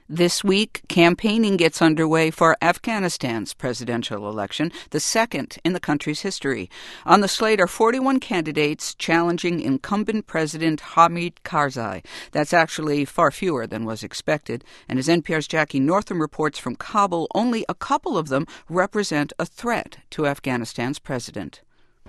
This week, campaigning gets underway for Afghanistan's presidential election, the second in the country's history. On the slate are 41 candidates challenging incumbent President Hamid Karzai. That's actually far fewer than was expected. And as NPR's Jackie Northam reports from Kabul, only a couple of them represent a threat to Afghanistan's president.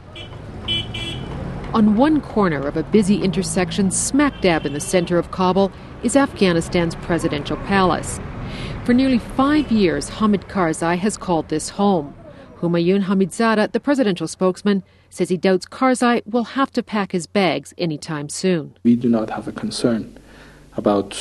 On one corner of a busy intersection smack dab in the center of Kabul is Afghanistan's presidential palace. For nearly 5 years, Hamid Karzai has called this home. Humayun Hamidzada, the presidential spokesman, says he doubts Karzai will have to pack his bags anytime soon. We do not have a concern about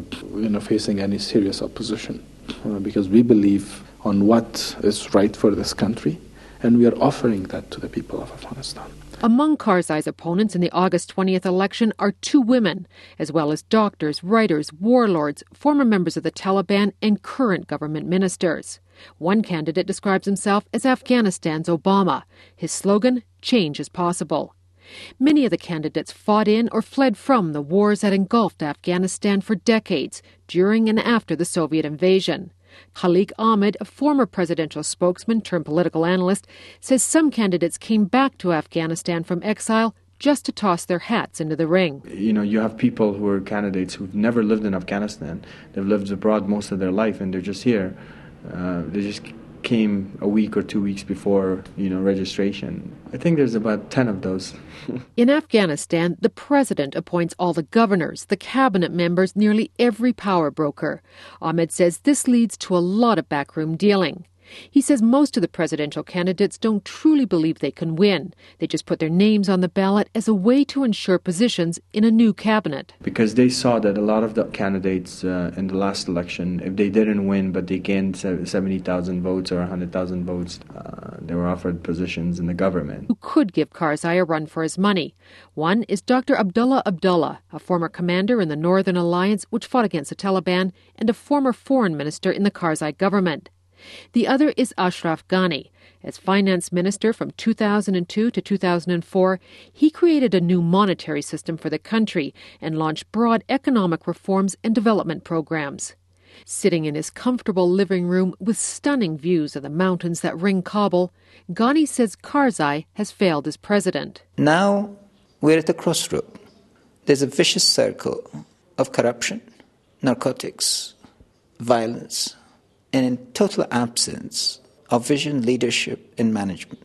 facing any serious opposition because we believe on what is right for this country, and we are offering that to the people of Afghanistan. Among Karzai's opponents in the August 20th election are 2 women, as well as doctors, writers, warlords, former members of the Taliban, and current government ministers. One candidate describes himself as Afghanistan's Obama. His slogan, "Change is possible." Many of the candidates fought in or fled from the wars that engulfed Afghanistan for decades, during and after the Soviet invasion. Khalik Ahmed, a former presidential spokesman turned political analyst, says some candidates came back to Afghanistan from exile just to toss their hats into the ring. You have people who are candidates who've never lived in Afghanistan. They've lived abroad most of their life, and they're just here. They just came a week or 2 weeks before, registration. I think there's about 10 of those. In Afghanistan, the president appoints all the governors, the cabinet members, nearly every power broker. Ahmed says this leads to a lot of backroom dealing. He says most of the presidential candidates don't truly believe they can win. They just put their names on the ballot as a way to ensure positions in a new cabinet. Because they saw that a lot of the candidates in the last election, if they didn't win but they gained 70,000 votes or 100,000 votes, they were offered positions in the government. Who could give Karzai a run for his money? One is Dr. Abdullah Abdullah, a former commander in the Northern Alliance which fought against the Taliban and a former foreign minister in the Karzai government. The other is Ashraf Ghani. As finance minister from 2002 to 2004, he created a new monetary system for the country and launched broad economic reforms and development programs. Sitting in his comfortable living room with stunning views of the mountains that ring Kabul, Ghani says Karzai has failed as president. Now we're at a crossroad. There's a vicious circle of corruption, narcotics, violence, and in total absence of vision, leadership, and management.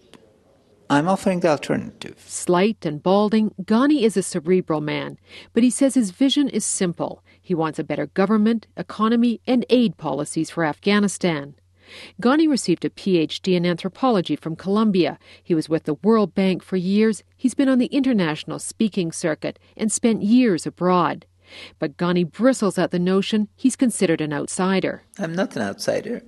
I'm offering the alternative. Slight and balding, Ghani is a cerebral man, but he says his vision is simple. He wants a better government, economy, and aid policies for Afghanistan. Ghani received a PhD in anthropology from Columbia. He was with the World Bank for years. He's been on the international speaking circuit and spent years abroad. But Ghani bristles at the notion he's considered an outsider. I'm not an outsider.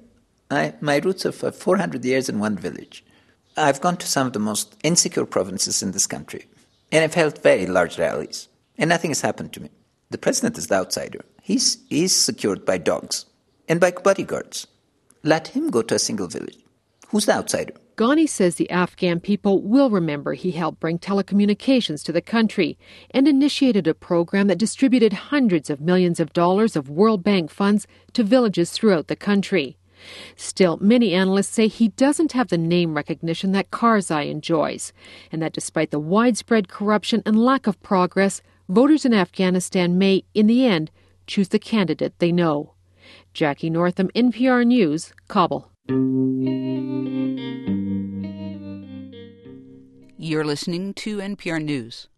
My roots are for 400 years in one village. I've gone to some of the most insecure provinces in this country, and I've held very large rallies, and nothing has happened to me. The president is the outsider. He's secured by dogs and by bodyguards. Let him go to a single village. Who's the outsider? Ghani says the Afghan people will remember he helped bring telecommunications to the country and initiated a program that distributed hundreds of millions of dollars of World Bank funds to villages throughout the country. Still, many analysts say he doesn't have the name recognition that Karzai enjoys, and that despite the widespread corruption and lack of progress, voters in Afghanistan may, in the end, choose the candidate they know. Jackie Northam, NPR News, Kabul. You're listening to NPR News.